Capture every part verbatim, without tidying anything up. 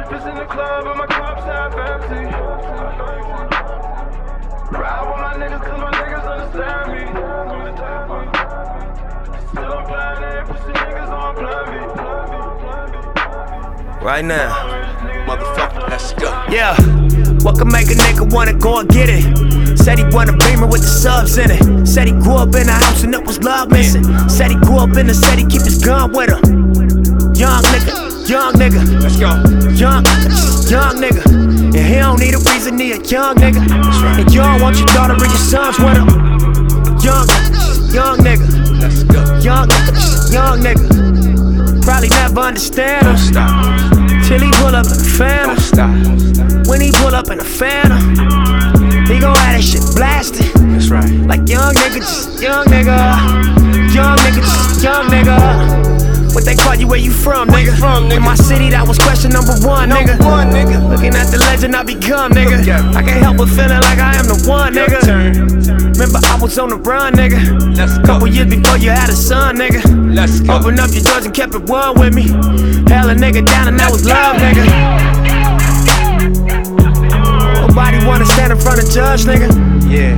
Just in the club and my cups half empty. Ride with my niggas cause my niggas understand me. Still on plan A, pussy niggas on plan B. Right now, Motherfucker, let's go. yeah. What can make a nigga wanna go and get it? Said he want a Beamer with the subs in it. Said he grew up in a house and it was love missing. Said he grew up in the city, keep his gun with him. Young nigga, young nigga, Let's go. young, young nigga. And he don't need a reason, he a young nigga. right. And you don't want your daughter or your sons with him. Young, young nigga, Let's go. young, young nigga. Probably never understand Don't him stop. till he pull up in a Don't Phantom. stop. When he pull up in a Phantom, he gon' have that shit blasted. That's right. Like young nigga, just young nigga. Young nigga, just young nigga. What they call you, where you from, nigga? from, nigga? In my city, that was question number one, nigga. Number one, nigga. Looking at the legend I become, nigga. Look at me. I can't help but feeling like I am the one, Your nigga. turn. Remember I was on the run, nigga. Let's go. Couple years before you had a son, nigga. Let's go. Open up your doors and kept it one with me. Held a nigga down and that was love, nigga. Nobody wanna stand in front of judge, nigga. Yeah.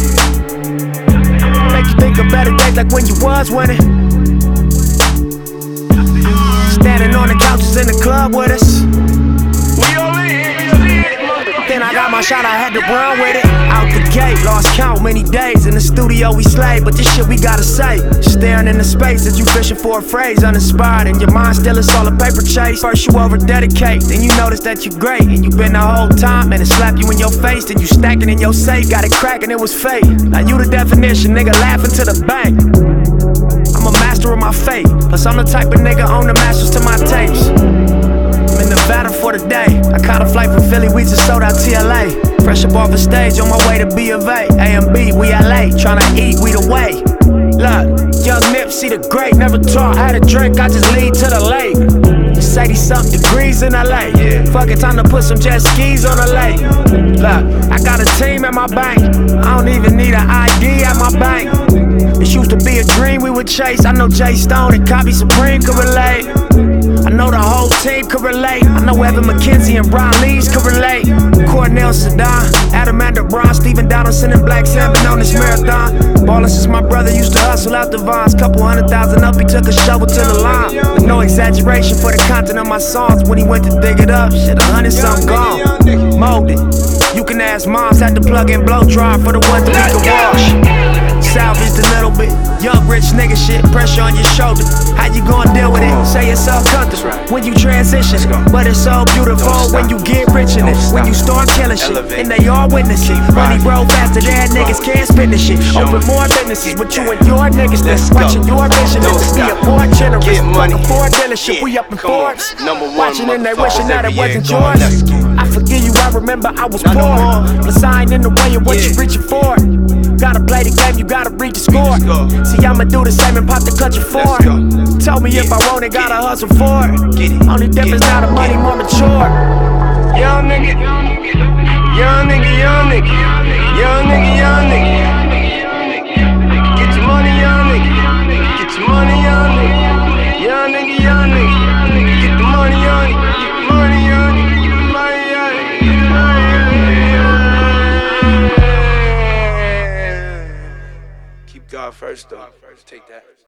Make you think of better days like when you was winning. Standing on the couches in the club with us. We all in, we lit. Then I got my shot, I had to run with it. Out the gate, lost count many days. In the studio we slayed, but this shit we gotta say. Staring into space as you fishing for a phrase. Uninspired, and your mind still is all a paper chase. First you over dedicate, then you notice that you great. And you been the whole time, and it slap you in your face. Then you stacking in your safe, got it cracking, it was fake. Now you the definition, nigga laughing to the bank. I'm a master of my fate, plus I'm the type of nigga own the masters to my tapes. I'm in Nevada for the day. I caught a flight from Philly, we just sold out T L A. Fresh up off the stage, on my way to B of A. A M B, we L A, tryna eat, we the way. Look, young Nipsey the great, never taught how to drink, I just lead to the lake. It's eighty something degrees in L A. Yeah. Fuck it, time to put some jet skis on the lake. Look, I got a team at my bank. I don't even need an I D at my bank. This used to be a dream we would chase. I know Jay Stone and Copy Supreme could relate. I know the whole team could relate. I know Evan McKenzie and Brian Lees could relate. Cornell Sedan, Adam Brown, Stephen Donaldson and Black Salmon on this marathon. Ballin' since my brother used to hustle out the vines. Couple hundred thousand up, he took a shovel to the line. With no exaggeration for the content of my songs. When he went to dig it up, shit, a hundred something gone. Molded. You can ask moms, had to plug in blow dry for the ones that we can wash. Salvaged a little bit, young rich nigga shit, pressure on your shoulder. How you gonna deal with it? Say it's all comfortable when you transition, but it's so beautiful when you get rich in it. When you start killing shit, and they all witness it. Money grow faster than niggas can't spend the shit. Open more businesses with you and your niggas. Watching your vision is to be a more generous. Fucking Ford dealership, we up in Forbes. Watching and they wishing that it wasn't yours. I forgive you, I remember I was poor. But I ain't in the way of what you reaching for. Gotta play the game, you gotta reach the score. See, I'ma do the same and pop the clutch of four. Tell me if I want it, gotta hustle for it. Only difference now the money more mature. Young nigga, young nigga, young nigga, young nigga, young nigga. Get your money, young nigga. Get your money, young nigga. Young nigga, young nigga. Get the money, young nigga. Get the money, young nigga. Get the money, young nigga. Keep God first, though. Take that.